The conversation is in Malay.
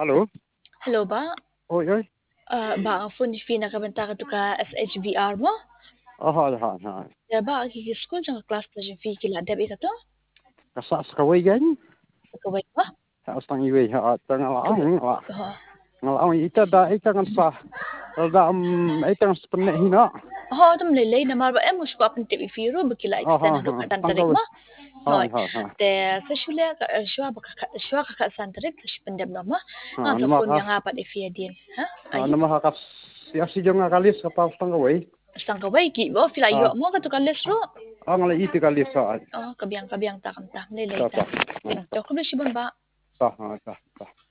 Halo? Hello ba? Oi, oi. Ba ang phone fee na kabanta ka to ka SHBR mo? Aha, aha, aha. Ya ba kiki school jang class ta jing fee kila debit ka to? Kasa sa kaway gan? Kaway ba? Sa astang iwi ha at ngalaang Kaway. ngala. Ha. Ngalaang ita da ita kan sa da ita kan spenne hina. Ha tum lelay na marba em musko apin TV fee ro bakila extend Aha, hado ha. ka tantarik Tangkaway. mo. Ha, Hoy. ha, ha. Te sa shule ka shwa ka santarik sa pendem no mo. Ha, Nga ka nama phone ka. yang apat fee din. Ha? Ha, Ayo. nama ka siya si jong kalis ka pa astang kaway. Sang kaway ki bo fila yo Ha. mo ka to ka lesro. Ang ngala iti kalis sa. Oh, kabiyang ta kam ta lelay Sa ta. sa. To ko ba ba? Sa ha sa.